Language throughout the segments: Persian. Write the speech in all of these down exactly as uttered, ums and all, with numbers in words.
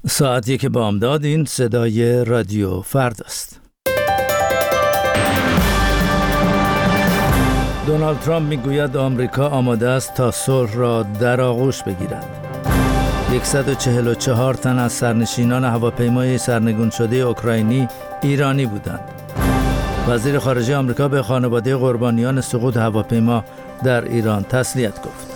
ساعتی که بامداد، این صدای رادیو فردا است. دونالد ترامپ میگوید آمریکا آماده است تا صلح را در آغوش بگیرد. صد و چهل و چهار تن از سرنشینان هواپیمای سرنگون شده اوکراینی ایرانی بودند. وزیر خارجه آمریکا به خانواده قربانیان سقوط هواپیما در ایران تسلیت گفت.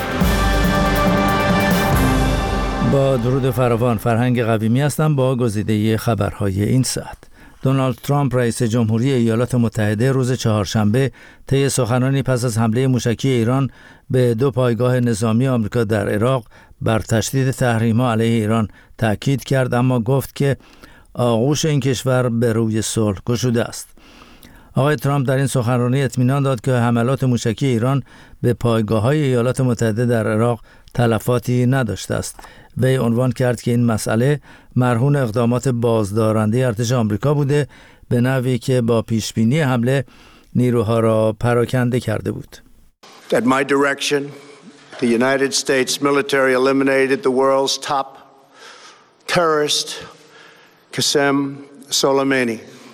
با درود فراوان، فرهنگ قویمی هستم با گزیده خبرهای این ساعت. دونالد ترامپ رئیس جمهوری ایالات متحده روز چهارشنبه طی سخنرانی پس از حمله موشکی ایران به دو پایگاه نظامی آمریکا در عراق بر تشدید تحریم‌ها علیه ایران تاکید کرد، اما گفت که آغوش این کشور به روی صلح گشوده است. آقای ترامپ در این سخنرانی اطمینان داد که حملات موشکی ایران به پایگاه‌های ایالات متحده در عراق تلفاتی نداشته است. وی عنوان کرد که این مسئله مرهون اقدامات بازدارنده ارتش آمریکا بوده، به نحوی که با پیشبینی حمله نیروها را پراکنده کرده بود. At my direction, the United States military eliminated the world's top terrorist, Qasem Soleimani.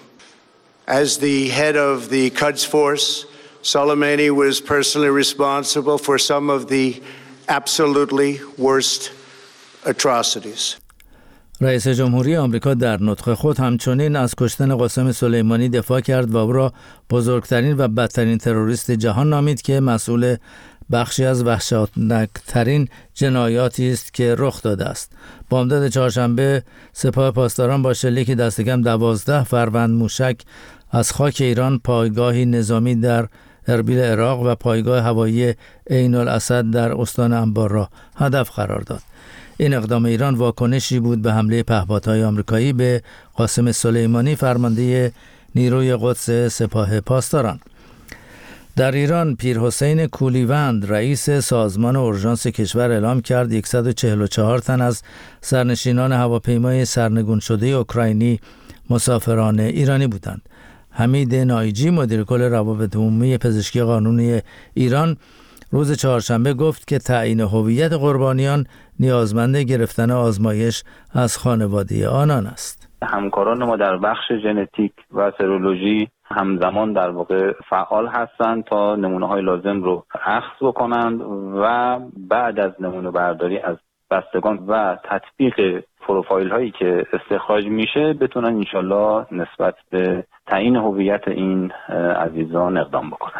As the head of the Quds Force, Soleimani was personally responsible for some of the absolutely worst atrocities. رئیس جمهوری آمریکا در نطق خود همچنین از کشتن قاسم سلیمانی دفاع کرد و او را بزرگترین و بدترین تروریست جهان نامید که مسئول بخشی از وحشتناکترین جنایاتی است که رخ داده است. بامداد چهارشنبه سپاه پاسداران با شلیک دست کم دوازده فروند موشک از خاک ایران پایگاهی نظامی در اربیل عراق و پایگاه هوایی عین الاسد در استان انبار را هدف قرار داد. این اقدام ایران واکنشی بود به حمله پهپادهای آمریکایی به قاسم سلیمانی، فرمانده نیروی قدس سپاه پاسداران. در ایران پیرحسین کولیوند رئیس سازمان اورژانس کشور اعلام کرد صد و چهل و چهار تن از سرنشینان هواپیمای سرنگون شده اوکراینی مسافران ایرانی بودند. حمید نایجی مدیر کل روابط عمومی پزشکی قانونی ایران روز چهارشنبه گفت که تعیین هویت قربانیان نیازمند گرفتن آزمایش از خانواده آنان است. همکاران ما در بخش ژنتیک و سرولوژی همزمان در واقع فعال هستند تا نمونه‌های لازم رو اخذ بکنند و بعد از نمونه برداری از بستگان و تطبیق پروفایل هایی که استخراج میشه بتونن انشالله نسبت به تعیین هویت این عزیزان اقدام بکنن.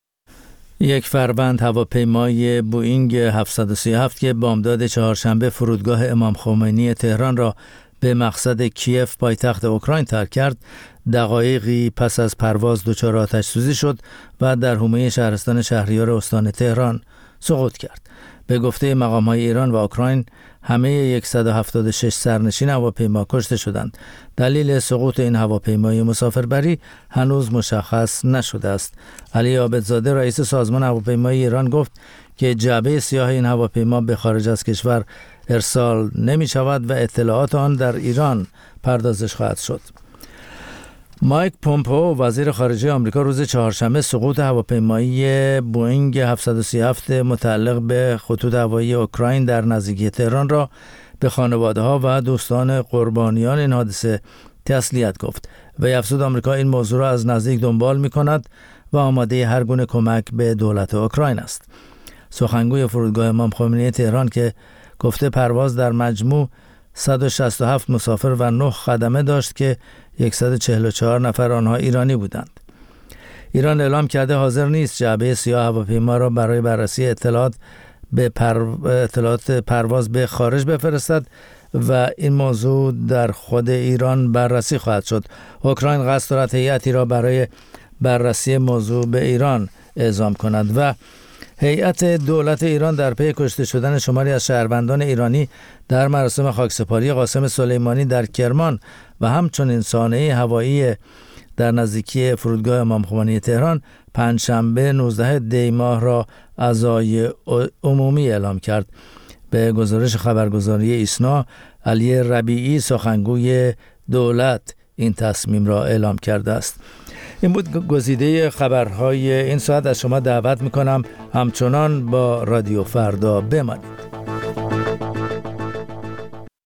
یک فروند هواپیمای بوئینگ هفتصد و سی و هفت که بامداد چهارشنبه فرودگاه امام خمینی تهران را به مقصد کیف پایتخت اوکراین ترک کرد، دقایقی پس از پرواز دچار آتش سوزی شد و در حومه شهرستان شهریار استان تهران سقوط کرد. به گفته مقام‌های ایران و اوکراین همه صد و هفتاد و شش سرنشین هواپیما کشته شدند. دلیل سقوط این هواپیمای مسافربری هنوز مشخص نشده است. علی عابدزاده رئیس سازمان هواپیمای ایران گفت که جعبه سیاه این هواپیما به خارج از کشور ارسال نمی شود و اطلاعات آن در ایران پردازش خواهد شد. مایک پومپئو وزیر خارجه آمریکا روز چهارشنبه سقوط هواپیمایی بوئینگ هفتصد و سی و هفت متعلق به خطوط هوایی اوکراین در نزدیکی تهران را به خانواده‌ها و دوستان قربانیان این حادثه تسلیت گفت. وی افزود آمریکا این موضوع را از نزدیک دنبال می‌کند و آماده هر گونه کمک به دولت اوکراین است. سخنگوی فرودگاه امام خمینی تهران که گفته پرواز در مجموع صد و شصت و هفت مسافر و نه خدمه داشت که صد و چهل و چهار نفر آنها ایرانی بودند. ایران اعلام کرده حاضر نیست جعبه سیاه هواپیما را برای بررسی اطلاعات به پر... اطلاعات پرواز به خارج بفرستد و این موضوع در خود ایران بررسی خواهد شد. اوکراین قصد دارد هیئتی را برای بررسی موضوع به ایران اعزام کند و هیئت دولت ایران در پی کشته شدن شماری از شهروندان ایرانی در مراسم خاکسپاری قاسم سلیمانی در کرمان و همچنین سانحه هوایی در نزدیکی فرودگاه امام خمینی تهران پنجشنبه نوزدهم دی ماه را عزای عمومی اعلام کرد. به گزارش خبرگزاری ایسنا، علی ربیعی سخنگوی دولت این تصمیم را اعلام کرده است. این بود گزیده خبرهای این ساعت. از شما دعوت میکنم همچنان با رادیو فردا بمانید.